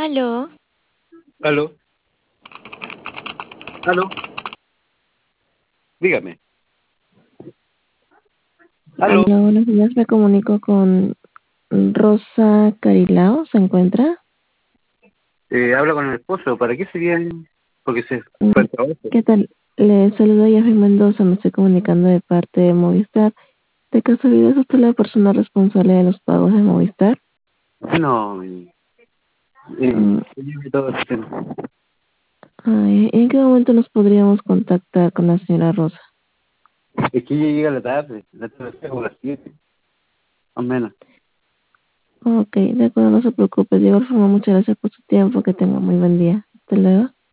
Aló, Aló, aló, dígame. Aló, aló, buenos días, me comunico con Rosa Carilao, ¿se encuentra? habla con el esposo. ¿Para qué sería? Porque se Mm, fue al trabajo. ¿Qué tal? Le saludo Yasmin Mendoza, me estoy comunicando de parte de Movistar. ¿De casualidad es usted la persona responsable de los pagos de Movistar? No, Mm, lleve todo el tema. Ay, ¿en qué momento nos podríamos contactar con la señora Rosa? Es que ella llega a la tarde como a las 7, más o menos. Ok, de acuerdo, no se preocupe. De igual forma, muchas gracias por su tiempo, que tenga muy buen día. Hasta luego.